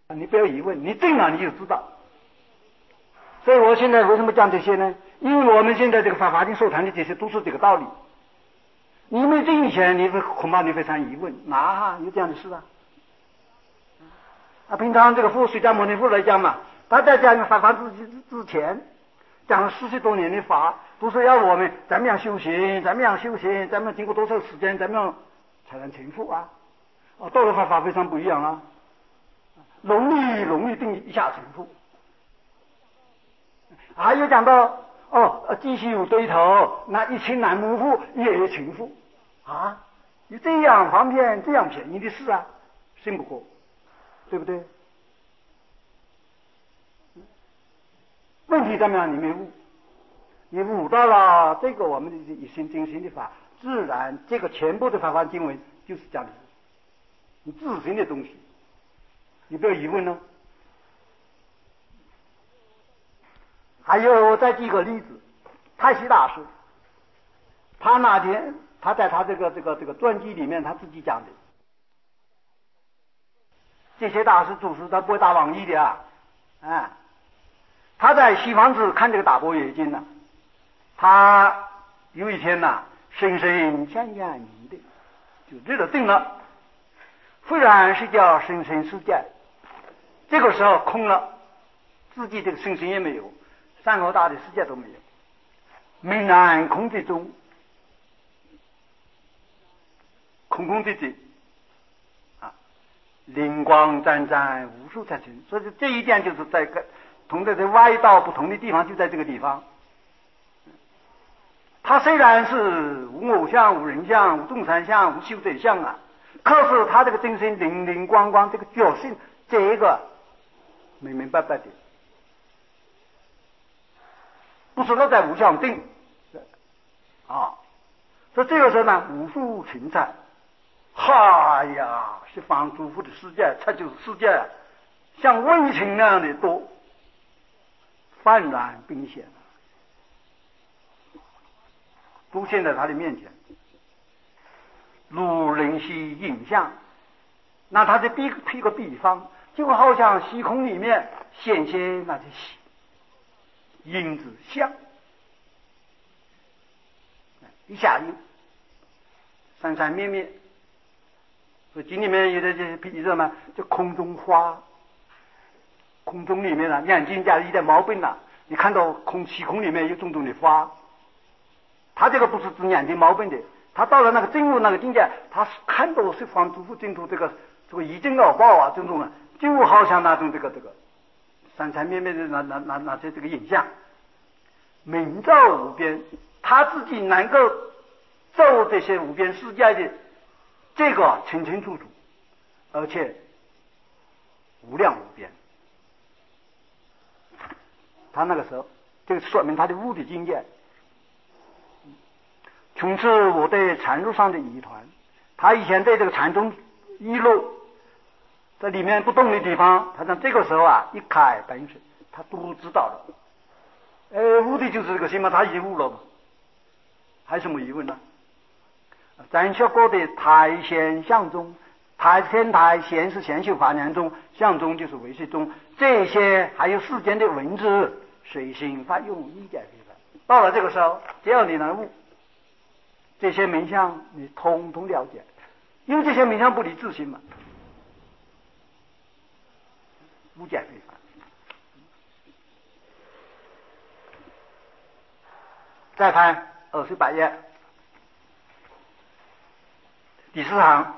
你不要疑问，你定了你就知道。所以我现在为什么讲这些呢？因为我们现在这个法经所谈的这些都是这个道理。你没定以前，恐怕你非常疑问，哪有这样的事啊？平常这个释迦牟尼佛来讲嘛，他在讲法之前，讲了40多年的法，都是要我们怎么样修行，怎么样修行，怎么样经过多少时间，怎么样才能成佛啊？道的法非常不一样啊，容易定一下成佛。还有讲到继续有对头，那一群男母妇也成佛啊！有这样方便这样便宜的事啊，信不过，对不对？问题怎么样？你没悟，你悟到了这个我们的一心真心的法，自然这个全部的法华经文就是这样的，你自身的东西，你不要疑问了。还有我再举个例子，太虚大师，他那天他在他这个传记里面他自己讲的，这些大师祖师他不会打妄语的啊，他在西方寺看这个大般若经呢，他有一天呢，深深想念你的，就这个定了，忽然是叫深深世界，这个时候空了，自己这个身心也没有，山河大的世界都没有，明然空寂中，空空寂寂灵光湛湛，无数彩尘。所以这一点就是在同在外道不同的地方，就在这个地方。他虽然是无偶像、无人像、无众生相、无修者相啊，可是他这个真身灵灵光光，这个觉性，这个明明白白的，不是落在无相定所以这个时候呢，无数群彩，哈呀，是方诸佛的世界，它就是世界，像温情那样的多，泛然冰显，都现在他的面前，如灵犀影像。那他这比个比方，就好像虚空里面显现那些影子像，一下子闪闪灭灭。所以经里面有的这些比喻什么，就空中花，空中里面眼睛家一点毛病了，你看到虚空里面有种种的花，他这个不是指眼睛毛病的，他到了那个真如那个境界，他看到是方诸佛净土这个一真二报这种就好像那种这个闪闪灭灭的那些这个影像，明照无边，他自己能够照这些无边世界的这个清清楚楚，而且无量无边。他那个时候，这个说明他的悟的境界。从此我对禅路上的疑团，他以前对这个禅宗一路在里面不动的地方，他在这个时候一开本水，他都知道了。悟的就是这个心嘛，他已经悟了嘛，还有什么疑问呢？咱学过的台显相中，天台显是显修法念中，相中就是唯识中，这些还有世间的文字，随心发用，一点非凡。到了这个时候，只要你能悟，这些名相你通通了解，因为这些名相不离自心嘛，无解非凡。再看28页第4行，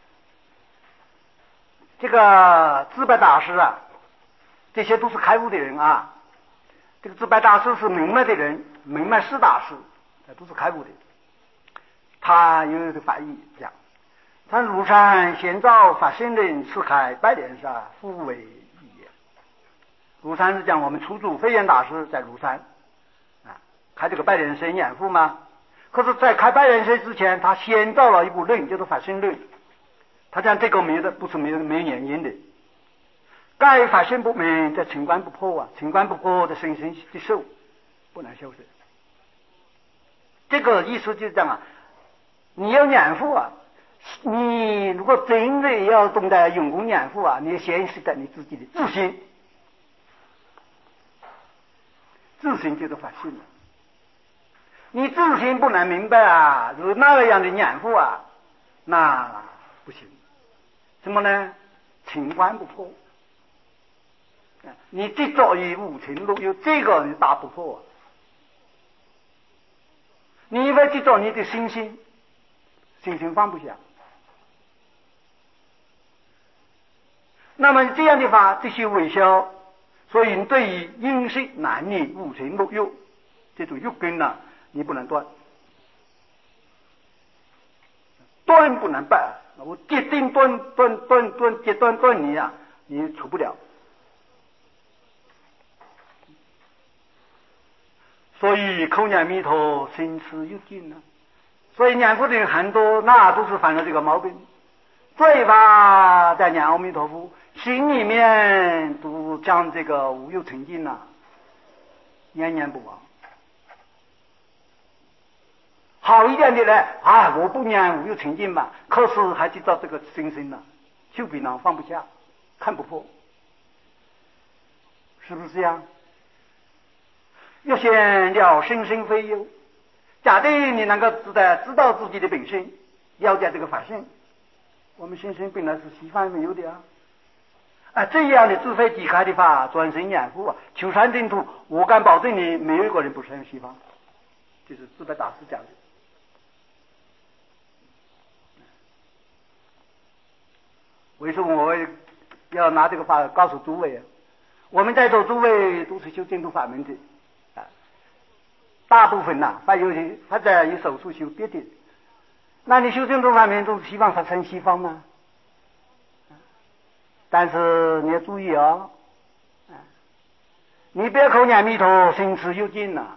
这个智白大师这些都是开悟的人这个智白大师是明白的人，明白是大师，都是开悟的。他有一个翻译讲：他庐山先造法身人，次开白莲山，复为一也。庐山是讲我们初祖慧远大师在庐山开这个白莲生眼腹嘛。可是，在开白莲生之前，他先造了一部论，叫做法身论。他讲这个不是没有原因的。该法身不明，在尘观不破尘观不破的生生的受不能修饰。这个意思就是这样你要念佛你如果真的要懂得用功念佛啊，你要先识得你自己的自信，自信就是发心了。你自信不能明白啊，如那个样的念佛啊，那不行。什么呢？情关不破。你执着于五情六欲，这个你打不破。你会执着你的心性，心性放不下。那么这样的话，这些微笑，所以对于饮食男女五情六欲这种欲根呢，你不能断，断不能败。我决定断你啊，你除不了。所以口念弥陀，心持有尽啊。所以念佛的人很多，那都是犯了这个毛病。嘴巴在念阿弥陀佛，心里面都讲这个无有成净啊，念念不忘。好一点的呢，啊，我不念无有成净吧，可是还知道这个心声呢，手臂呢放不下，看不破，是不是这样？要先了生生非有，假的你能够知道自己的本性，了解这个法性，我们心身本来是西方没有的啊！这样的智慧即开的法，转身念佛啊，求山净土，我敢保证你没有一个人不是西方，这是智白大师讲的。为什么我要拿这个法告诉诸位啊？我们在座诸位都是修净土法门的啊，大部分呐，还在有手术修别的。那你修净土法门都是希望他成西方吗？但是你要注意哦，你别口念弥陀，心持有尽呐。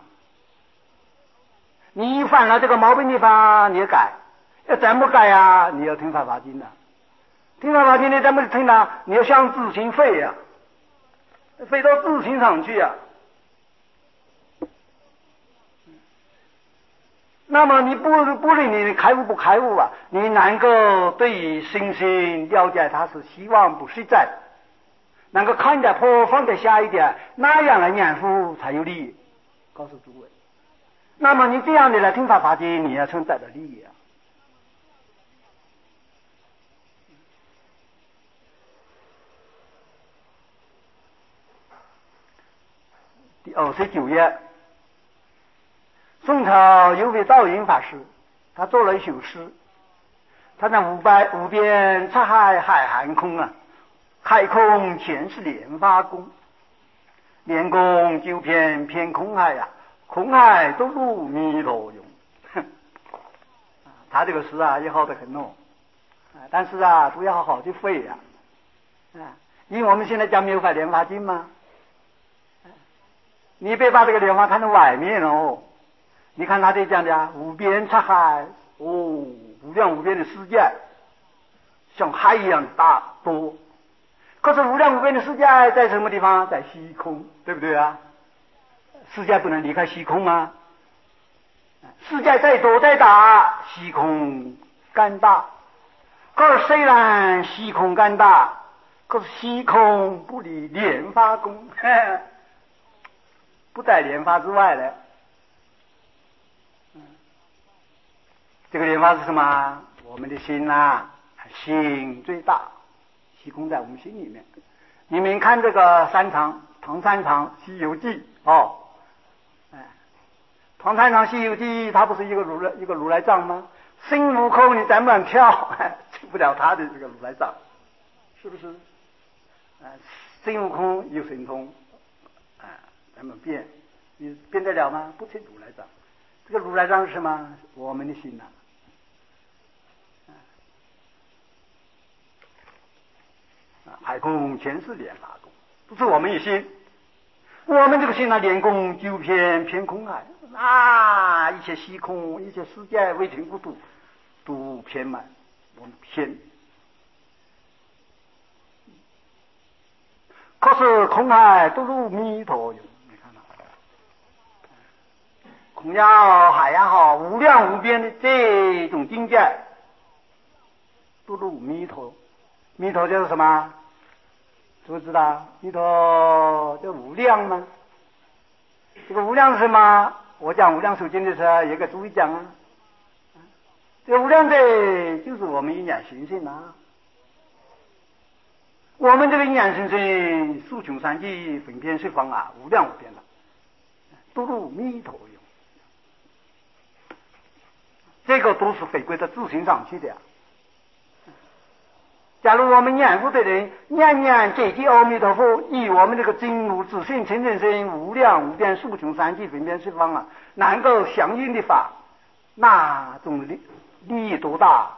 你一犯了这个毛病的话，你要改，要怎么改呀？你要听法华经呐。听法华经你怎么听呢？你要向自心飞呀，飞到自心上去呀。那么你不论你开悟不开悟啊，你能够对于心性了解它是希望不实在，能够看得破放得下一点，那样来念佛才有利益。告诉诸位，那么你这样的来听法华经，你要存在的利益啊。第29页，宋朝有位道云法师，他做了一首诗，他那无边沧海海涵空啊，海空全是莲花宫，莲宫就偏空海呀，空海都如弥陀用。他这个诗啊也好得很哦，但是啊都要好好的会呀，因为我们现在讲没有法莲花经吗？你别把这个莲花看成外面哦，你看他这讲的无边沧海，无量无边的世界，像海一样大多。可是无量无边的世界在什么地方？在虚空，对不对啊？世界不能离开虚空吗？世界再多再大，虚空更大。可是虽然虚空更大，可是虚空不离莲花宫，不在莲花之外的。这个莲花是什么？我们的心啊，心最大，虚空在我们心里面。你们看这个唐三藏西游记哦，唐三藏西游记他不是一个如来藏吗？孙悟空你怎么跳进不了他的这个如来藏，是不是？孙悟空有神通怎么变？你变得了吗？不成如来藏。这个如来藏是什么？我们的心呐。海空全是莲花宫，不是我们一心。我们这个心呢，莲宫就偏空海啊，一切虚空，一切世界微尘不度，都偏满，我们偏。可是空海都如弥陀用，你看到空也好，海也好，无量无边的这种境界， 度入弥陀。弥陀就是什么？知不知道？弥陀叫无量吗？这个无量是什么？我讲无量寿经的时候，有个注意讲啊。这个无量的，就是我们阴阳行性啊。我们这个阴阳行性，数穷三际，分遍十方啊，无量无边的，度入弥陀用。这个都是回归到自性上去的呀。假如我们念佛的人念念这句阿弥陀佛，以我们这个真如自性清净身无量无边数穷三际分遍十方啊，能够相应的法，那种利益多大！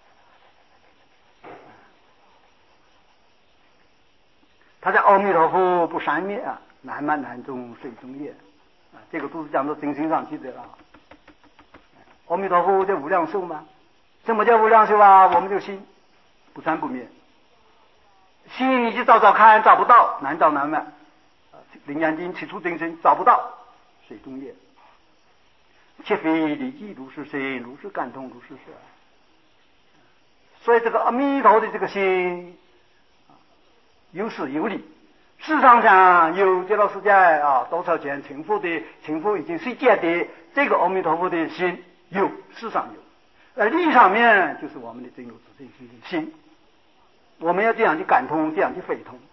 他在阿弥陀佛不生灭啊，难满难中水中业啊，这个都是讲到真心上去的啊。阿弥陀佛叫无量寿吗？什么叫无量寿啊？我们就信不生不灭，心你去找找看，找不到，难找难满。楞严经起初真身找不到，水中业。切非理记如是心，如是感通，如是事。所以这个阿弥陀的这个心，有事有理。市场上有极乐世界啊，多少钱成佛已经世界的这个阿弥陀佛的心有，世上有。理上面就是我们的真如自性心。我们要这样去感通，这样去非通，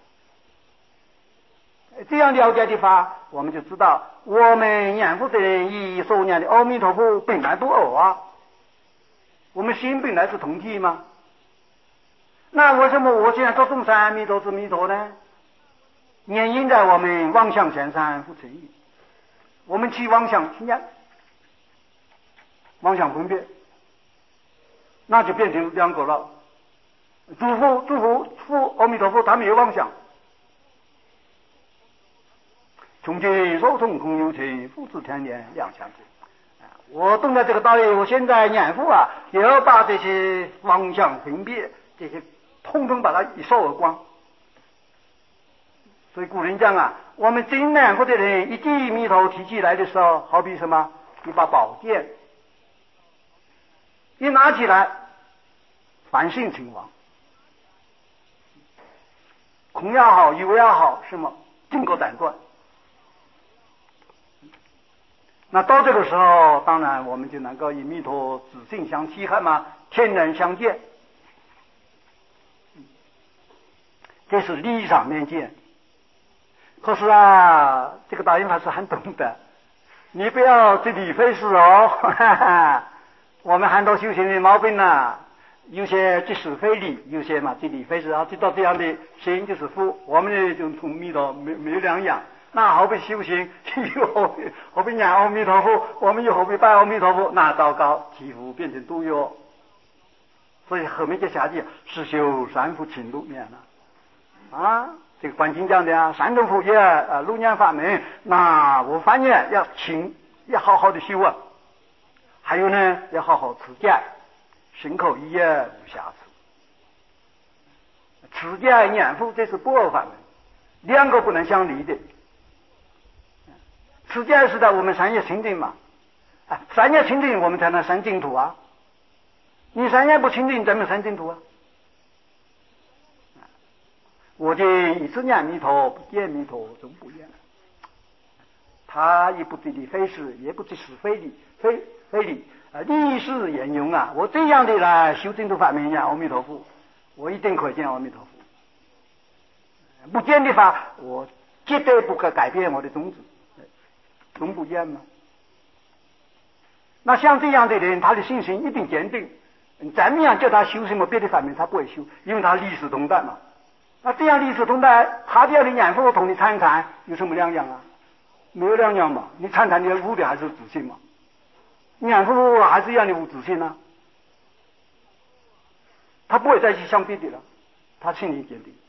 这样了解的话，我们就知道我们念佛的人以所念的阿弥陀佛本来不偶啊，我们心本来是同体吗？那为什么我现在说众生弥陀是弥陀呢？原因在我们妄想前三不成意，我们起妄想起念，妄想分别，那就变成两个了。诸佛阿弥陀佛，他没有妄想。从今手痛空有情，父子天年两相知。我懂了这个道理，我现在念佛啊，也要把这些妄想分别这些统统把它一扫而光。所以古人讲啊，我们真念佛的人一记弥陀提起来的时候，好比什么？一把宝剑，一拿起来，凡性成王。空也好，有也好，什么尽够斩断。那到这个时候，当然我们就能够与弥陀自性相契合嘛，天人相见。这是理上面见。可是啊，这个大英法师很懂的，你不要自理费事哦。哈哈，我们很多修行的毛病啊，有些即是非理，有些嘛即理非事啊，知道这样的心就是佛，我们呢就同弥陀没有两样。那何必修行？又何必念阿弥陀佛？我们又何必拜阿弥陀佛？那糟糕，几乎变成毒药。所以后面就下去是修三福勤六念了啊。这个观经讲的啊，三种福业六念法门，那我发现要勤，要好好的修啊。还有呢，要好好持戒，身口意业无瑕疵。持戒念佛这是不二法门，两个不能相离的。持戒是在我们三业清净嘛，三业清净我们才能生净土啊。你三业不清净，怎么生净土啊？我今一次念弥陀，不见弥陀终不厌。他也不知理非事，也不知是非理，非理理是言用啊。我这样的来修净土法门呀，阿弥陀佛，我一定可以见阿弥陀佛。不见的话，我绝对不可改变我的宗旨，终不厌嘛。那像这样的人，他的信心一定坚定。怎么样叫他修什么别的法门，他不会修，因为他理事同担嘛。那这样理事同担，他这样的念佛同你参禅有什么两样啊？没有两样嘛。你参禅你悟的还是自信嘛，念佛还是让你悟自信啊。他不会再去相比的了，他心里坚定。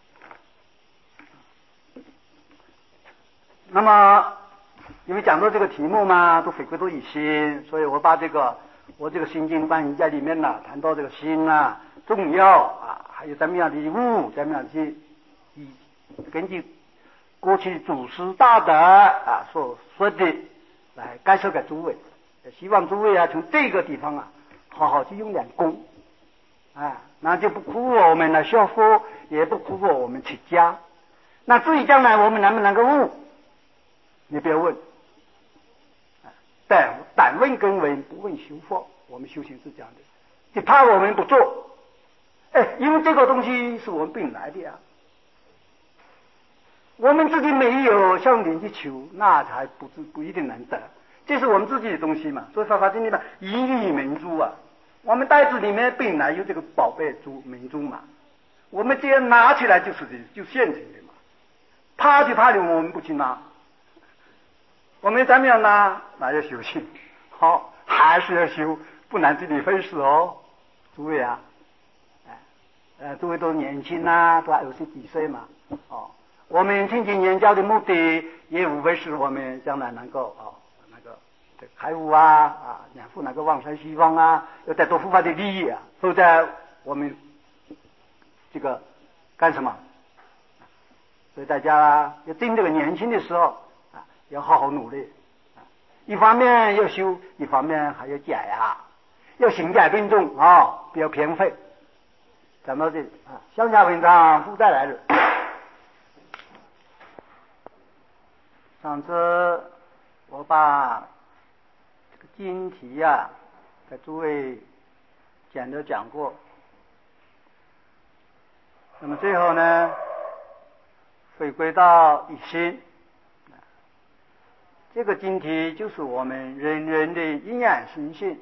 那么因为讲到这个题目嘛，都回归到以心，所以我把我这个心经观音在里面呢，谈到这个心啊重要啊，还有怎么样的悟，怎么样去根据过去祖师大德啊所说的来介绍给诸位，希望诸位啊从这个地方啊好好去用点功那就不苦我们来学佛，也不苦我们出家。那至于将来我们能不能够悟，你不要问。但问根闻，不问修佛。我们修行是这样的，就怕我们不做。因为这个东西是我们本来的呀。我们自己没有向人去求，那才不一定能得。这是我们自己的东西嘛。所以《法华经》里面一粒明珠啊，我们袋子里面本来有这个宝贝珠明珠嘛，我们这样拿起来就现成的嘛。怕就怕的我们不去拿，我们怎么样拿？那要修行，好，还是要修，不然这里费事哦，诸位啊，诸位都年轻啊，都还有十几岁嘛，我们亲近研教的目的，也无非是我们将来能够开悟两父能够往生西方要得到佛法的利益都在我们这个干什么？所以大家要趁这个年轻的时候要好好努力一方面要修，一方面还要解要行解并重不要偏废。咱们乡下文章负债来日。上次我把这个经题给诸位简单讲过，那么最后呢，回归到一心。这个经题就是我们人人的因缘心性。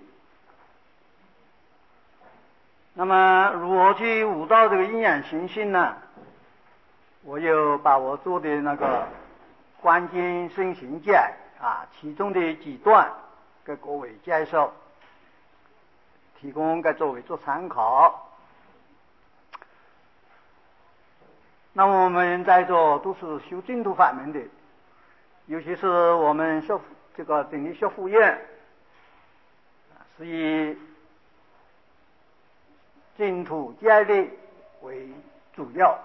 那么如何去悟到这个因缘心性呢？我又把我做的那个观经生行解其中的几段给各位介绍，提供给作为做参考。那么我们在座都是修净土法门的，尤其是我们学这个整理学佛院是以净土戒律为主要。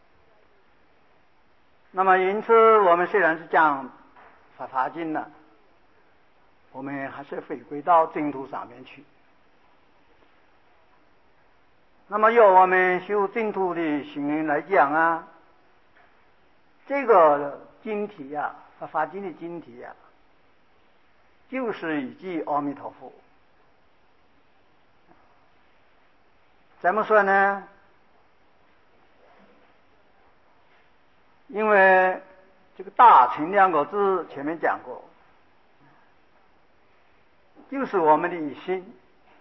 那么因此我们虽然是讲法华经了，我们还是回归到净土上面去。那么由我们修净土的行人来讲这个经题法华经的经题就是以记阿弥陀佛。怎么说呢？因为这个大乘两个字前面讲过，就是我们的一心，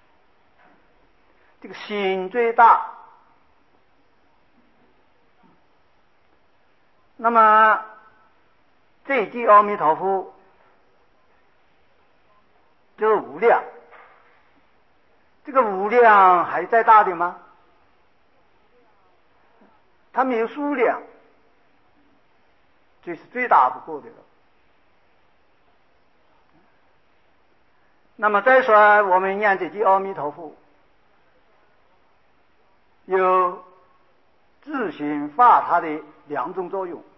这个心最大。那么这一句阿弥陀佛就是无量，这个无量还再大的吗？它没有数量，这是最大不过的了。那么再说我们念这句阿弥陀佛，有自行发它的两种作用。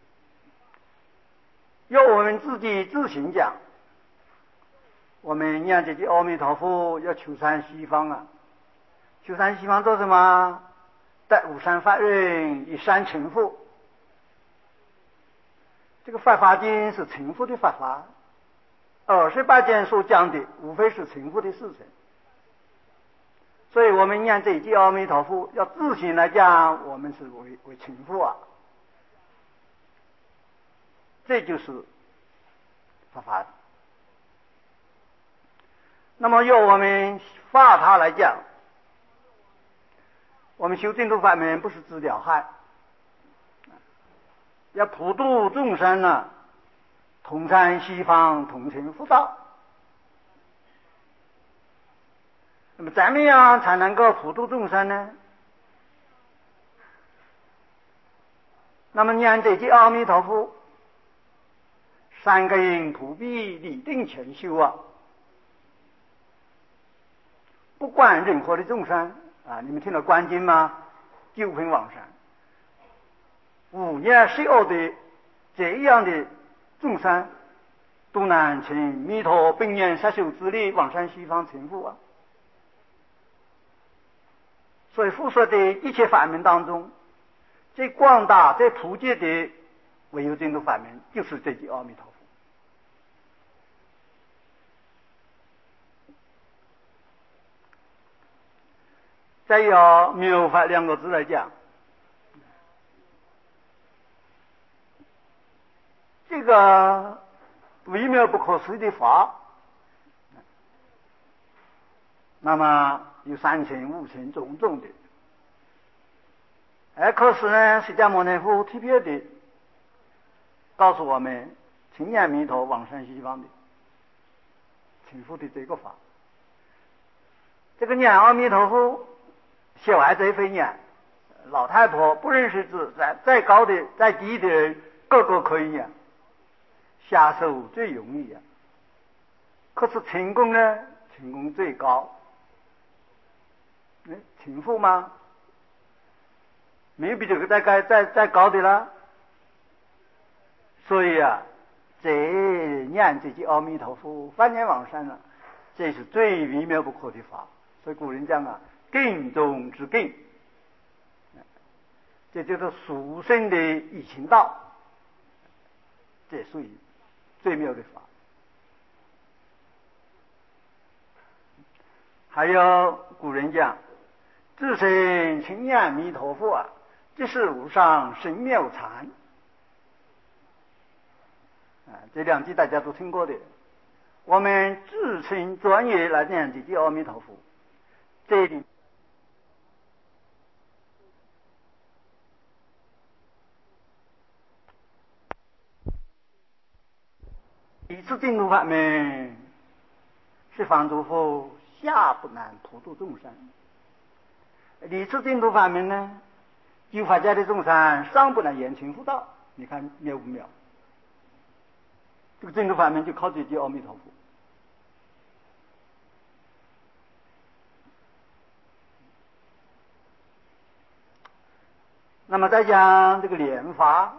要我们自己自行讲，我们念这句阿弥陀佛要求参西方求参西方做什么？得无上法忍，以善成佛。这个法华经是成佛的法华，28卷所讲的无非是成佛的事情。所以我们念这一句阿弥陀佛，要自行来讲，我们是为成佛这就是法华。那么由我们发他来讲，我们修净土法门不是自了害，要普度众生同参西方，同成佛道。那么怎么样才能够普度众生呢？那么念这句阿弥陀佛，三根普必理定全修不管任何的众生你们听了观经吗？九品往生，五念十恶的这样的众生，都能成弥陀本愿实修之力，往生西方成佛所以佛说的一切法门当中，最广大、最普及的唯有净土法门，就是这句阿弥陀佛。再有妙法两个字来讲，这个微妙不可思议的法，那么有三层、五层、种种的。可是呢，释迦牟尼佛特别的告诉我们，请念弥陀往生西方的请佛的这个法。这个念阿弥陀佛，小孩子会念，老太婆不认识字，再高的、再低的人，个个可以念，下手最容易啊。可是成功呢？成功最高。成佛吗？没有比这个再高的了。所以啊，这念这句阿弥陀佛，梵念往生了，这是最微妙不可的法。所以古人讲啊，更中之更，这就是殊胜的易行道，这属于最妙的法。还有古人讲，自身请念弥陀佛啊，这是无上神妙禅。这两句大家都听过的。我们自称专业来念这句阿弥陀佛，这里一次净土法门是方诸佛下不难普度众生，理次净土法门呢，救法界的众生上不难言情佛道。你看妙不妙？这个净土法门就靠这句阿弥陀佛。那么再讲这个莲法，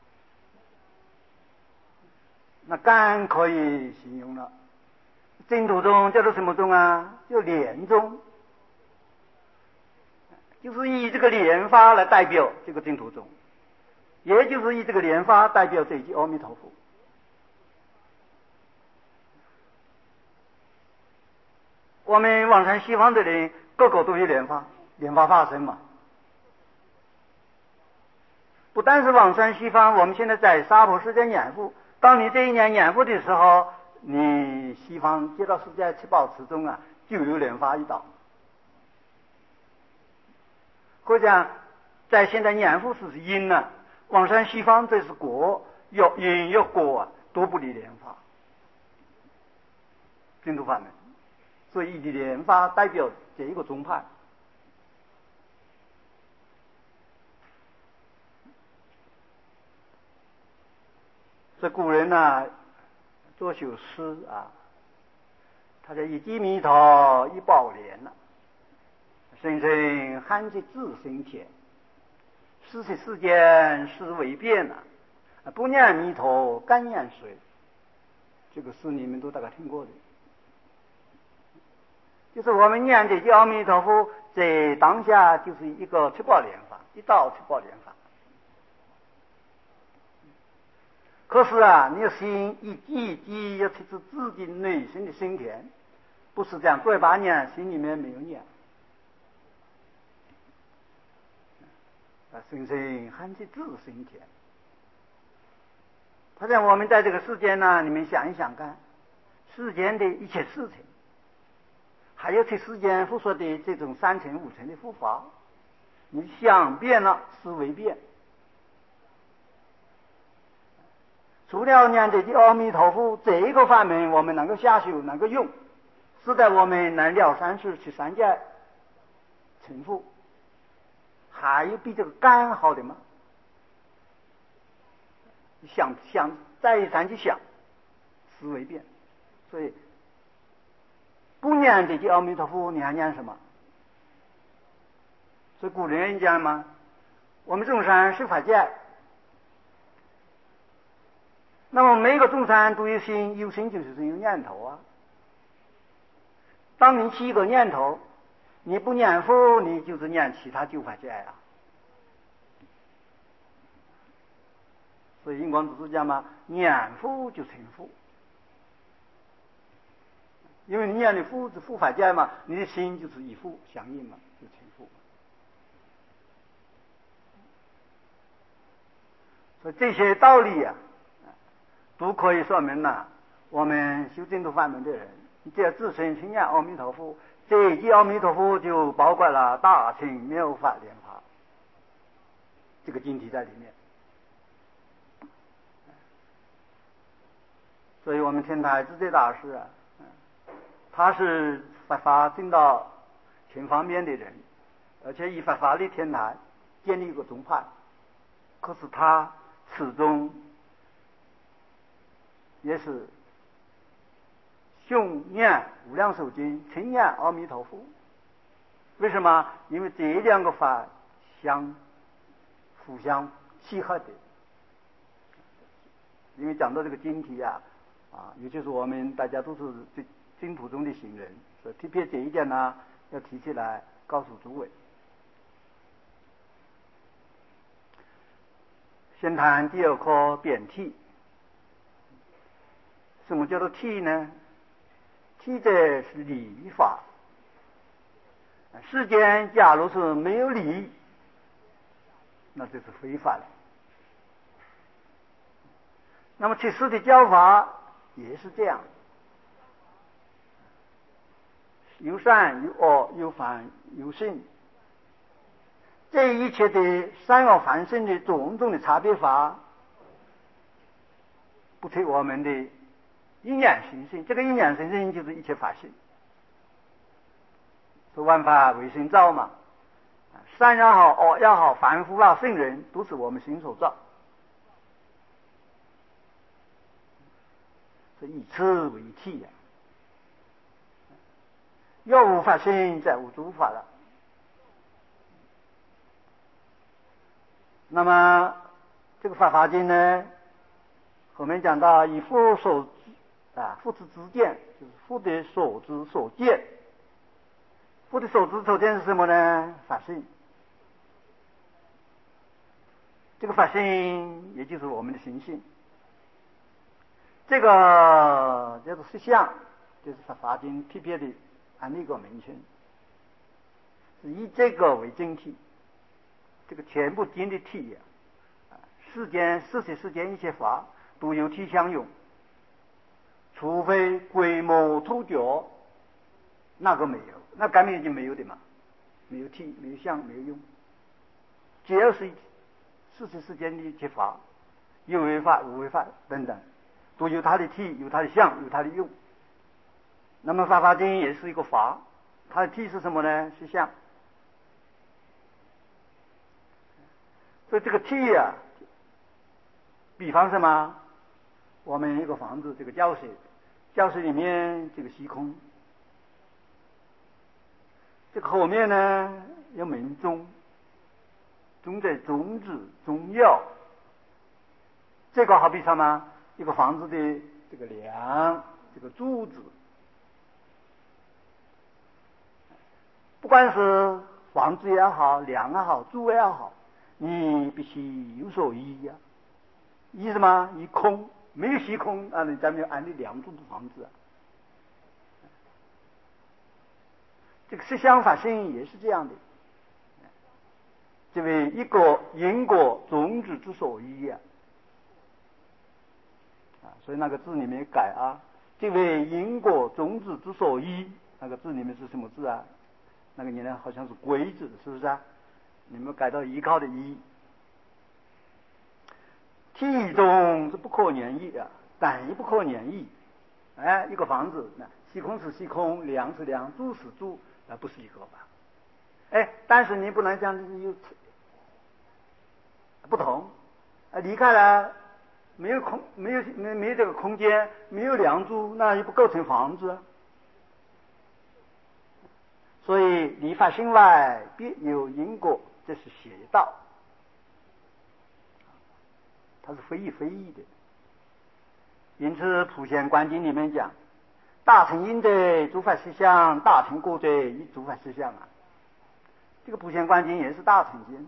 那更可以形容了。净土宗叫做什么宗啊？叫莲宗，就是以这个莲法来代表这个净土宗，也就是以这个莲法代表这一句阿弥陀佛。我们往生西方的人，个个都有莲法，莲法化身嘛。不但是往生西方，我们现在在娑婆世界念佛。当你这一年念佛的时候，你西方接到世界七宝池中啊，就有莲法一道。或者在现在念佛是因呢，往生西方这是果，有因有果啊，都不离莲法。净土法门，所以以莲法代表这一个宗派。这古人呢，做首诗啊，他叫一记弥陀一宝莲呐，声声喊着自心田，世世世间事为变呐，不念弥陀甘念谁？这个诗你们都大概听过的。就是我们念这句阿弥陀佛，在当下就是一个七宝莲法，一道七宝莲法。可是啊，你的心一记一记要出自自己内心的心田，不是这样嘴巴念，心里面没有念。声声喊起自心田。好像我们在这个世间呢，你们想一想看，世间的一切事情，还有这世间佛说的这种三层五层的佛法，你想变了，思维变。除了念这句阿弥陀佛这一个法门我们能够下手能够用，使得我们能了三世去三界成佛，还有比这个更好的吗？想再三去想，思维变。所以不念这句阿弥陀佛，你还念什么？所以古人讲嘛，我们众生是法界，那么每个众生都有心，有心就是有念头啊。当你起一个念头， 你不念佛，你就是念其他九法界呀。所以印光祖师讲嘛，念佛就成佛，因为你念的佛是佛法界嘛，你的心就是与佛相应嘛，就成佛。所以这些道理啊，都可以说明了我们修净土法门的人，你只要自身心念阿弥陀佛，这一句阿弥陀佛就包括了大乘妙法莲华这个经题在里面。所以我们天台智觉大师啊，他是发发进到全方面的人，而且以发发力天台建立一个宗派，可是他始终也是诵念无量寿经，称念阿弥陀佛。为什么？因为这两个法互相契合的。因为讲到这个经题啊，也就是我们大家都是净土中的行人，所以特别这一点呢，要提起来告诉诸位。先谈第二课辩题。什么叫做题呢？题者是理法。世间假如是没有理，那就是非法了。那么其实的教法也是这样，有善有恶，有凡有圣，这一切的善恶凡圣的种种的差别法，不随我们的因缘行性。这个因缘行性就是一切法性，说万法唯心造嘛，善也好，恶也好，凡夫啊，圣人都是我们心所造，是以此为题呀。要无法性，再无诸法了。那么这个《法华经》呢，后面讲到以佛所佛之知见，就是佛的所知所见。佛的所知所见是什么呢？法性。这个法性也就是我们的行性。这个叫做实相，就是《法华经》特别的按一个名称，是以这个为真谛。这个全部经的谛世间一切法都有谛相用，除非鬼魔突厥，那个没有，那根本就没有的嘛，没有谛，没有相，没有用。只要是世间的一切法，有为法、无为法等等，都有它的谛，有它的相，有它的用。那么《法华经》也是一个法，它的谛是什么呢？是相。所以这个谛啊，比方什么？我们一个房子，这个教室里面这个虚空，这个后面呢有门钟，钟在钟子钟要，这个好比什么？一个房子的这个梁，这个柱子，不管是房子也好，梁也好，柱也好，你必须有所依呀。依什么？依空，没有虚空啊，你咱们要安立梁柱的房子啊。这个实相法性也是这样的，这为一个因果种子之所依呀。所以那个字里面改啊，这为因果种子之所依，那个字里面是什么字啊？那个你呢好像是归字，是不是啊？你们改到依靠的依。谛中是不可言议啊，但亦不可言议。一个房子，虚空是虚空，梁是梁，柱是柱，那不是一个吧？但是你不能讲有不同，离开了没有空，没有这个空间，没有梁柱，那也不构成房子啊。所以离法性外，必有因果，这是邪道。它是非义的。因此《普贤观经》里面讲，大乘因者诸法实相，大乘果者以诸法实相啊。 这个普贤观经也是大乘经。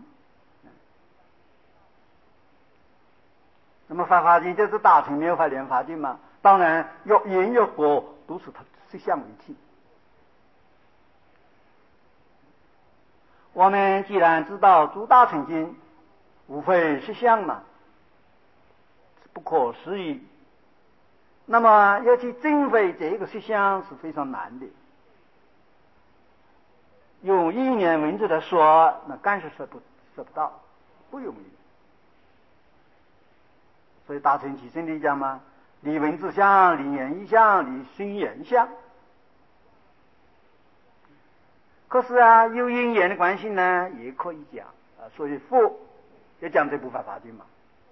那么法华经就是大乘妙法莲华经嘛，当然有因有果，都是它实相为体。我们既然知道诸大乘经无非实相嘛，不可思议，那么要去证会这个实相是非常难的。用一言文字来说，那干是说不到，不容易。所以大乘起身里讲嘛，离文字相，离言义相，离心言相。可是啊，有因缘的关系呢，也可以讲啊。所以佛也讲这部法华经嘛。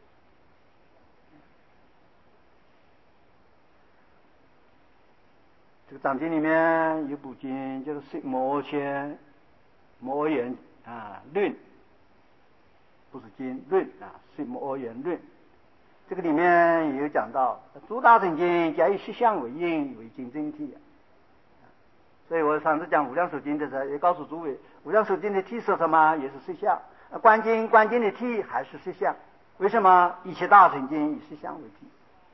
这个藏经里面有部经叫做《摩诃言论》，不是经论啊，《摩诃言论》。这个里面也有讲到，诸大乘经皆以实相为因，为经真体。所以我上次讲无量寿经的时候，也告诉诸位，无量寿经的体是什么？也是实相。观经的体还是实相。为什么？一切大乘经以实相为体。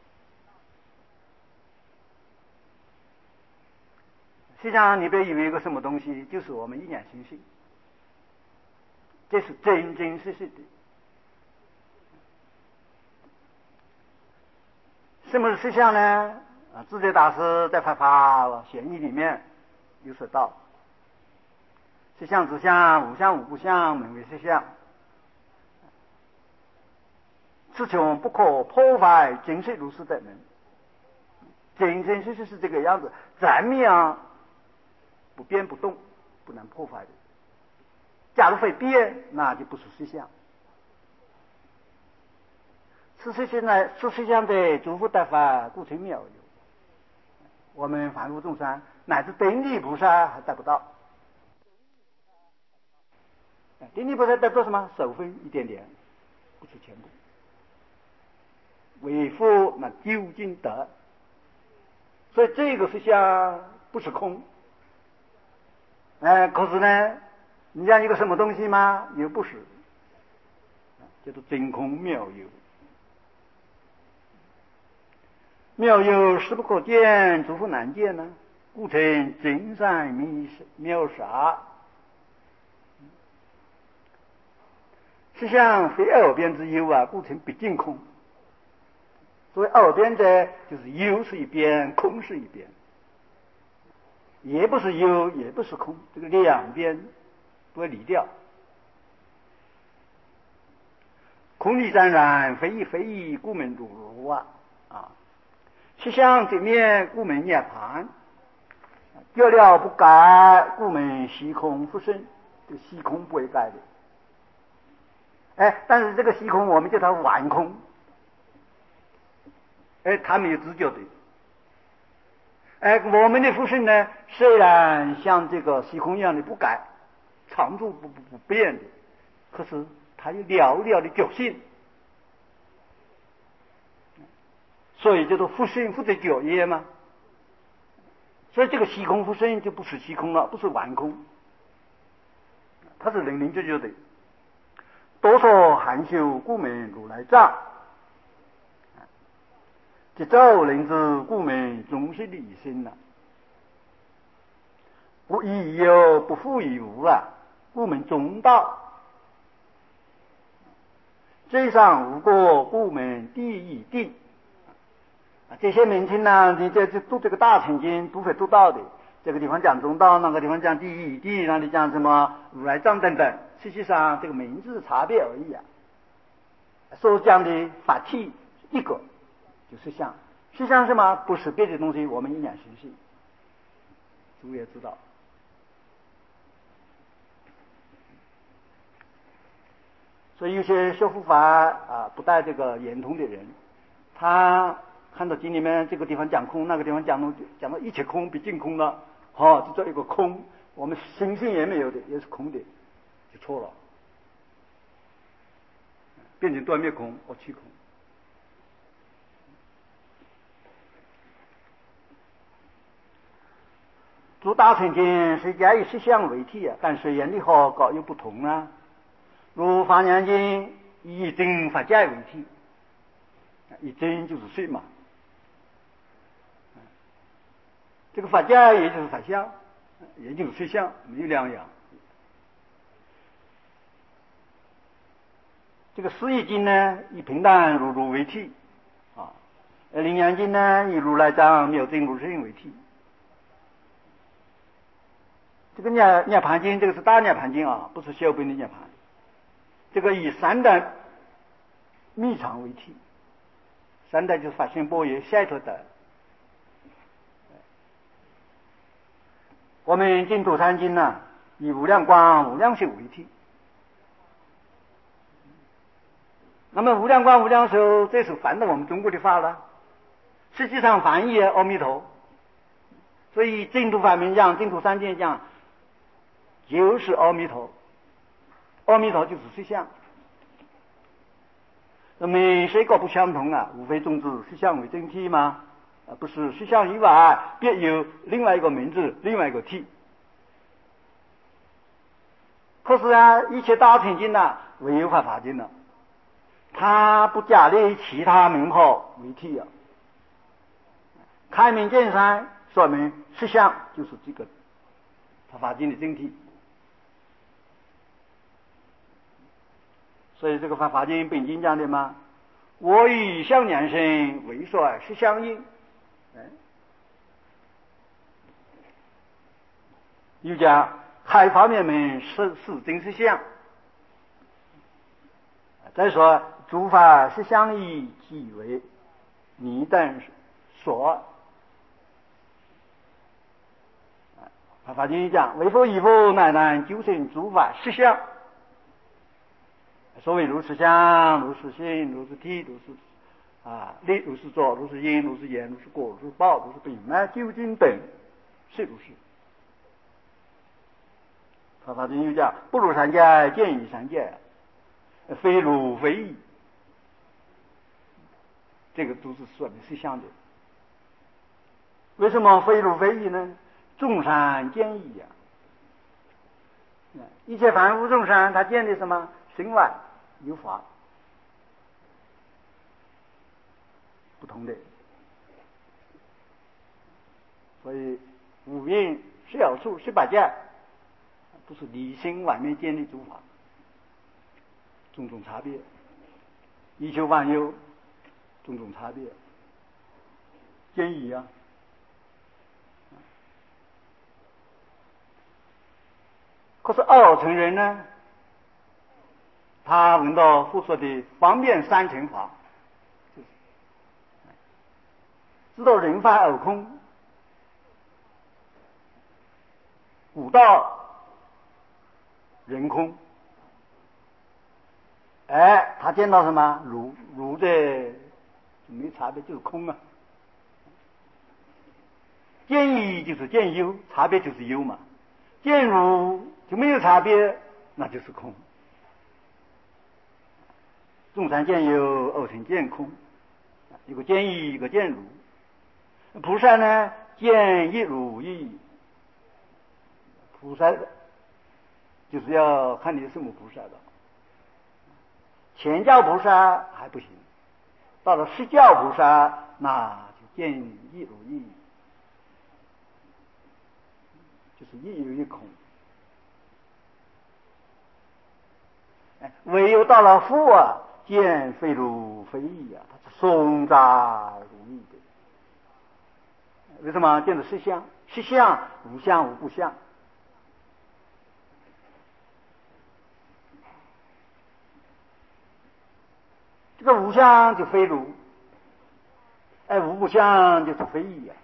实际上，你别以为一个什么东西，就是我们一念心性，这是真真实实的。什么是实相呢？智者大师在《法华显义》里面有说到：实相之相，无相无不相，名为实相。词穷不可破坏，真实如是等人。真真实实是这个样子，怎么样不变不动，不能破坏的。假如会变，那就不是实相。此实相的诸佛得法，故称妙有。我们凡夫众生乃至等力菩萨还得不到。等力菩萨得到什么？首分一点点，不是全部。为佛那究竟得，所以这个实相不是空。可是呢，你讲一个什么东西吗？又不是，叫做真空妙有。妙有实不可见，诸佛难见呢，故称真善妙杀。实相非二边之有啊，故称毕竟空。所谓二边者，就是有是一边，空是一边，也不是有，也不是空，这个两边不要离掉。空理湛然，非一非一，故名如如啊。实相直面，故名涅槃。掉了不改，故名虚空不生。这个虚空不会改的。但是这个虚空我们叫它顽空。它没有知觉的。我们的复生呢，虽然像这个虚空一样的不改，常住不变的，可是它有了了的觉性。所以叫做复生，复得觉业嘛。所以这个虚空复生就不是虚空了，不是顽空，它是灵灵觉觉的。多说含修，故名如来藏。即照灵知，故名终是理性了。不亦有，不复亦无啊，故名中道。最上无过，故名第一地。这些名称呢，你在读这个大乘经都会读到的。这个地方讲中道，那个地方讲第一地，那里讲什么如来藏等等。实际上这个名字差别而已啊。所讲的法体一个就是相，实际上什么？不是别的东西，我们一念心性，诸位也知道。所以有些学佛法不带这个圆通的人，他看到经里面这个地方讲空，那个地方讲到一切空毕竟空了，就做一个空，我们心性也没有的，也是空的，就错了，变成断灭空、恶趣空。 诸大乘经虽皆以实相为体啊，但随缘的好各有不同啊。如华严经以真法界为体，以真就是水嘛，这个法界也就是法相，也就是水相，没有两样。这个释义经呢，以平淡如如为体啊，楞严经呢，以如来藏妙真如实为体。这个涅盘经，这个是大涅盘经啊，不是小本的涅盘。这个以三代密藏为体，三代就是法性般若解脱的。我们净土三经呢，以无量光、无量寿为体。那么无量光、无量寿，这是翻的我们中国的法了，实际上翻译阿弥陀。所以净土法门讲，净土三经讲，就是阿弥陀。阿弥陀就是实相。那么谁个不相同啊？无非宗旨实相为真体吗？不是，实相以外别有另外一个名字，另外一个体。可是啊，一切大乘经呢，唯有法经了，它不加列其他名号为体啊。开门见山说明实相就是这个法经的真体。所以这个法经本经讲的嘛，我与相念生，为说实相应。又讲开发面门是真实相。再说诸法实相依，即为你等所。法经讲为佛以佛，乃然究竟诸法实相。所谓如是相，如是心，如是体，如是力，如是作，如是因，如是言，如是果，如是报，如是秉，究竟等是如是。法经又讲不如三界，见于三界，非如非异。这个都是说明实相的。为什么非如非异呢？众善见异呀。一切凡夫众生，他见的什么？身外有法，不同的。所以五蕴16处18界，都是离心外面见的诸法，种种差别。一切万有，种种差别，见异啊。可是二乘人呢，他闻到佛说的方便三乘法，知道人法二空，五道人空。他见到什么？如的没差别，就是空啊。见异就是见有，差别就是有嘛。见如就没有差别，那就是空。众善见有，二乘见空，一个见异，一个见如。菩萨呢，见一如一。菩萨就是要看你是什么菩萨的。前教菩萨还不行，到了释教菩萨，那就见一如一，就是一有一空。唯有到了佛啊，见非如非异啊，它是松杂如意的。为什么？见的实相，实相无相无不相。这个无相就非如，无不相就是非异啊。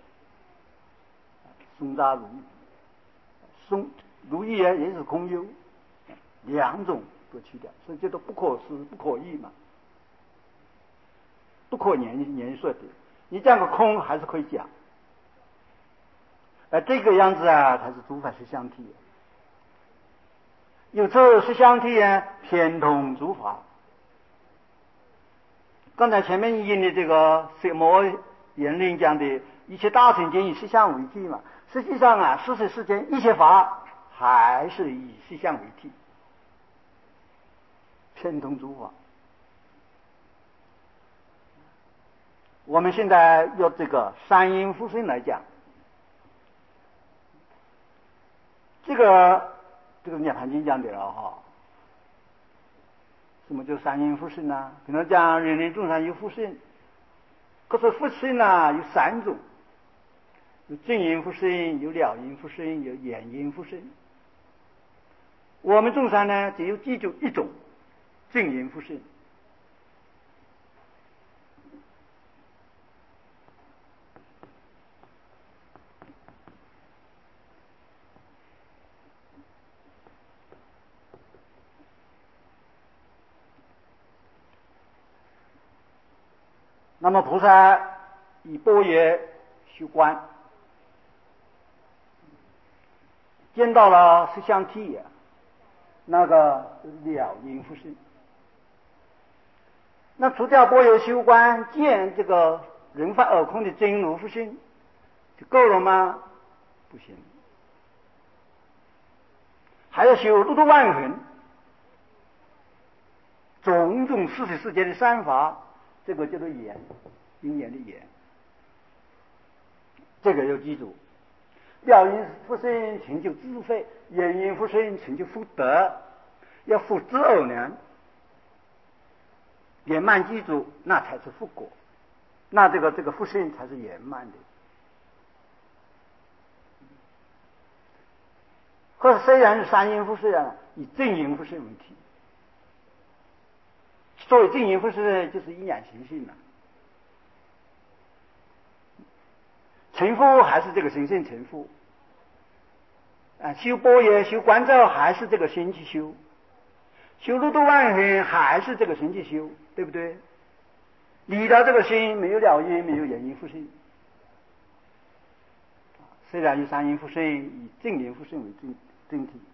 松杂如意，如意也是空有，两种都去掉，所以这都不可思不可议嘛，不可言说的。你讲个空还是可以讲，这个样子啊，才是诸法实相体。有这实相体啊，偏通诸法。刚才前面引的这个什么言论讲的一切大乘经以实相为体嘛。实际上啊，事实世间一切法还是以实相为体，偏通诸法。我们现在用这个三因复生来讲，这个涅槃经讲的了哈。什么叫三因复生呢？可能讲人人众生有复生，可是复生呢有三种，有正因复生，有了因复生，有眼因复生。我们众生呢只有记住一种正因复生。那么菩萨以般若修观，见到了实相体，那个了因复生。那除掉般若修观，见这个人法二空的真如复生就够了吗？不行，还要修六度万恒，种种事实世界的三法，这个叫做言，因缘的言，这个要记住。了因复生成就智慧，眼因复生成就福德，要福智偶然，圆满记住，那才是福果，那这个复生才是圆满的。或者虽然是三因复生啊，以正因复生为体。所谓正因复生呢，就是因缘行性了。成佛还是这个神圣成佛啊，修般若修观照还是这个心去修，修六度万恒还是这个心去修，对不对？离了这个心，没有了因，没有眼因复生。虽然有三因复生，以正因复生为正体。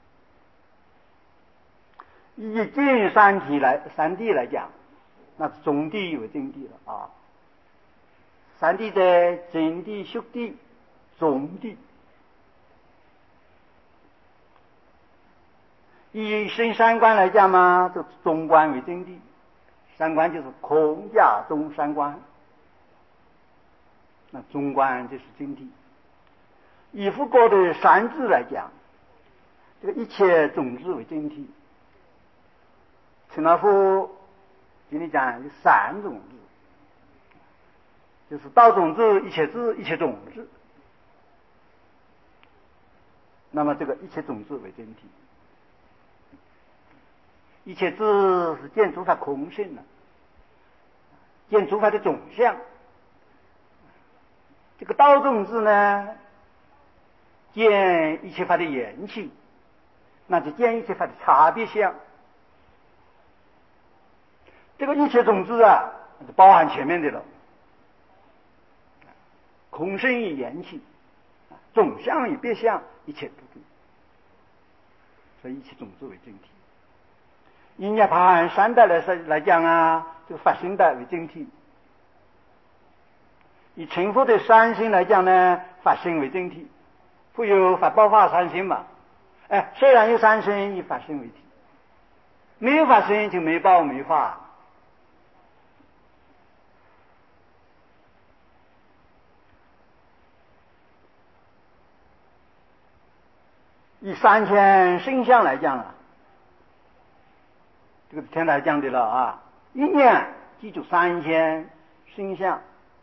以净三谛来讲，那是中谛为正谛了啊。三谛在真谛、俗谛、中谛。以生三观来讲嘛，就中观为正谛。三观就是空假中三观，那中观就是正谛。以佛国的三智来讲，这个一切种子为正谛。陈老夫跟你讲有三种智，就是道种智、一切智、一切种智。那么这个一切种智为正谛，一切智是见诸法空性了，见诸法的总相。这个道种智呢，见一切法的缘起，那就见一切法的差别相。这个一切种子啊，就包含前面的了，空性与缘起，总相与别相，一切不住，所以一切种子为正体。以涅槃三代来讲啊，这个法身代为正体。以成佛的三性来讲呢，法身为正体。复有法报法三性嘛，虽然有三性，以法身为体，没有法身就没报没法。以三千圣相来讲啊，这个天台讲的了啊，一念记住3000圣相。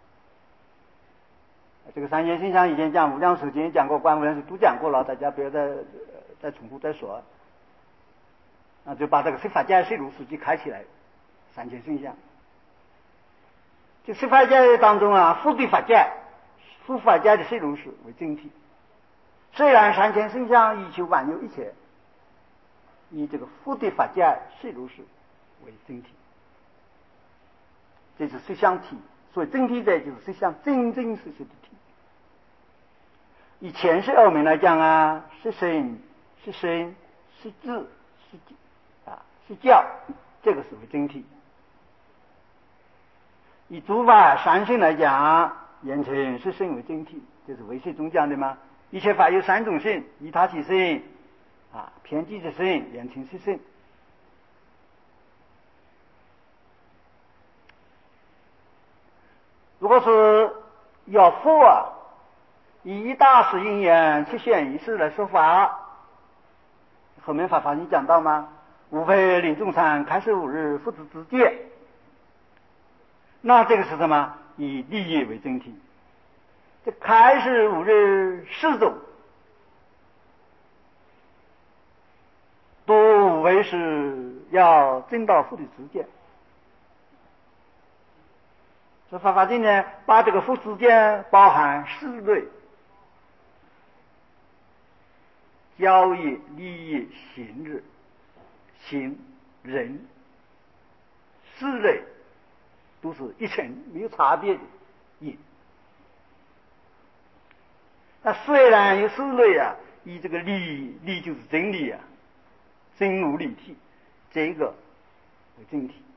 这个3000圣相以前讲无量寿经讲过，观无量寿都讲过了，大家不要再重复再说。那就把这个十法界摄入世界开起来，3000圣相。这十法界当中啊，佛的法界，佛法界的摄入世为正体。虽然3000圣相以求万有一切，以这个佛的法界摄入世为正体，这是实相体。所以正体在就是实相真真实实的体。以前世二门来讲啊，是身、是身、是智、是教，这个是为正体。以诸法三性来讲， 言称是性为真体，这是唯识中讲的嘛。一切法有三种性，依他起性偏激之性，言称是性。如果是要佛以大师因缘去显一事来说法，后面法华经讲到吗？无非令众生开示五日父子之见，那这个是什么？以利益为真体。这开示五日四种都无非是要证到父的知见。这法华经呢，把这个父知见包含四类：教业、利益、行人，四类都是一层没有差别的业。那虽然有四类以这个理就是真理真如理体，这个为真体。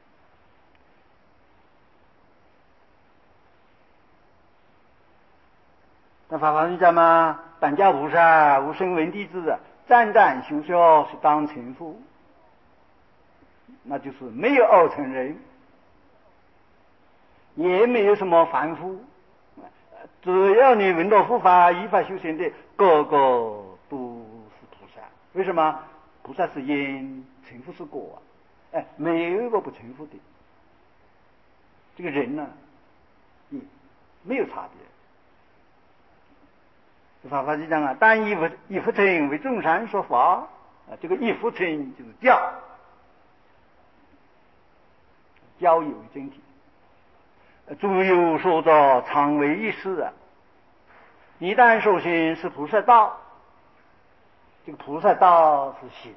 那法华经讲嘛，本教菩萨无生闻弟子战战修学是当成佛，那就是没有二乘人，也没有什么凡夫，只要你闻到佛法依法修行的，个个都是菩萨。为什么？菩萨是因，成佛是果没有一个不成佛的。这个人呢，没有差别。法华经讲但以佛乘为众生说法这个以佛乘就是教义为真体。诸有说着常为一事一旦受行是菩萨道，这个菩萨道是行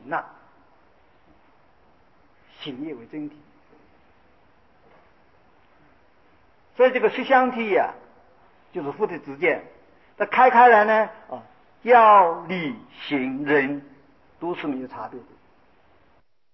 行业为真体。所以这个实相体就是佛的知见。那开来呢教理行人都是没有差别的。